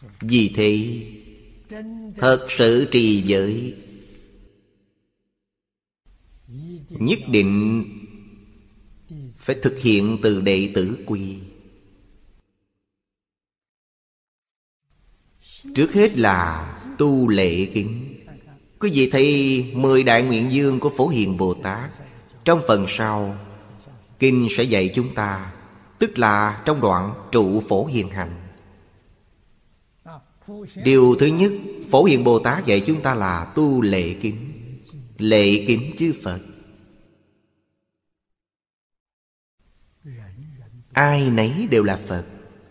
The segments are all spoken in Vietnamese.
Vì thế thật sự trì giới, nhất định phải thực hiện từ đệ tử quy. Trước hết là tu lễ kính. Quý vị thấy 10 đại nguyện dương của Phổ Hiền Bồ Tát, trong phần sau kinh sẽ dạy chúng ta, tức là trong đoạn trụ Phổ Hiền hành. Điều thứ nhất, Phổ Hiền Bồ Tát dạy chúng ta là tu lễ kính. Lễ kính chư Phật. Ai nấy đều là Phật.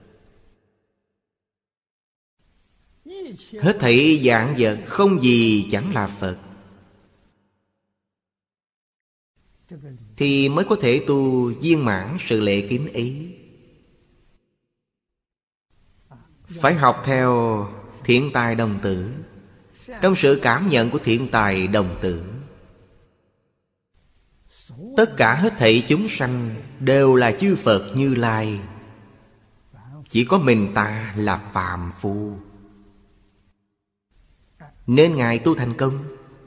Hết thảy vạn vật không gì chẳng là Phật, thì mới có thể tu viên mãn sự lễ kính ấy. Phải học theo Thiện Tài Đồng Tử. Trong sự cảm nhận của Thiện Tài Đồng Tử, tất cả hết thảy chúng sanh đều là chư Phật Như Lai, chỉ có mình ta là phàm phu. Nên Ngài tu thành công.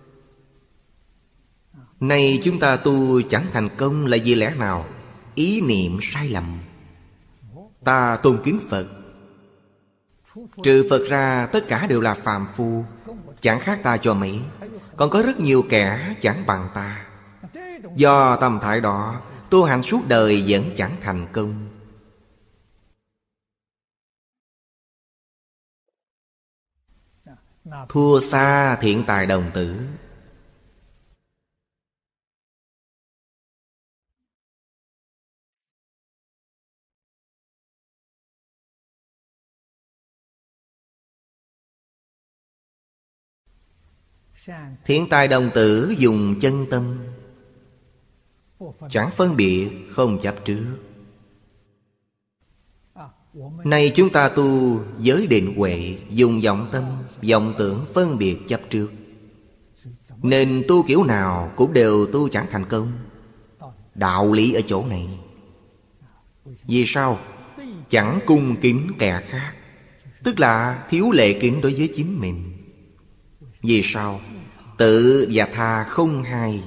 Nay chúng ta tu chẳng thành công là vì lẽ nào? Ý niệm sai lầm. Ta tôn kính Phật, trừ Phật ra tất cả đều là phàm phu, chẳng khác ta cho mấy. Còn có rất nhiều kẻ chẳng bằng ta. Do tâm thái đó, tu hành suốt đời vẫn chẳng thành công. Thua xa Thiện Tài Đồng Tử. Thiện Tài Đồng Tử dùng chân tâm, chẳng phân biệt, không chấp trước. Nay chúng ta tu giới định huệ, dùng vọng tâm, vọng tưởng phân biệt chấp trước, nên tu kiểu nào cũng đều tu chẳng thành công. Đạo lý ở chỗ này. Vì sao? Chẳng cung kính kẻ khác, tức là thiếu lễ kính đối với chính mình. Vì sao? Tự và tha không hai.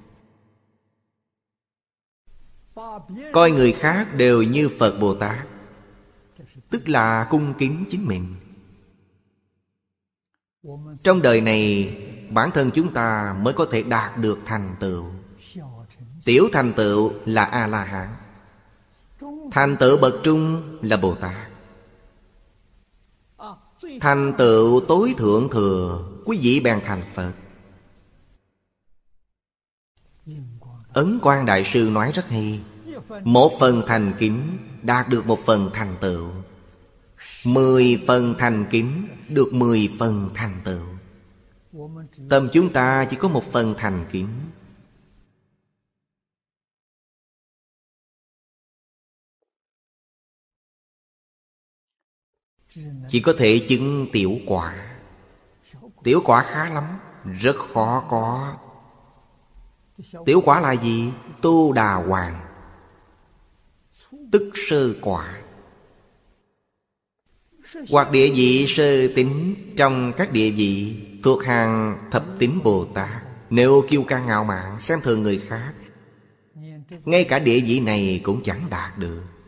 Coi người khác đều như Phật Bồ Tát, tức là cung kính chính mình. Trong đời này, bản thân chúng ta mới có thể đạt được thành tựu. Tiểu thành tựu là A-la-hán, thành tựu bậc trung là Bồ Tát. Thành tựu tối thượng thừa, quý vị bèn thành Phật. Ấn Quang Đại Sư nói rất hay: một phần thành kính đạt được một phần thành tựu, 10 phần thành kính được 10 phần thành tựu. Tâm chúng ta chỉ có một phần thành kính. Chỉ có thể chứng tiểu quả. Tiểu quả khá lắm, rất khó có. Tiểu quả là gì? Tu Đà Hoàng, tức sơ quả, hoặc địa vị sơ tín trong các địa vị thuộc hàng thập tín Bồ Tát. Nếu kiêu căng ngạo mạn xem thường người khác, ngay cả địa vị này cũng chẳng đạt được.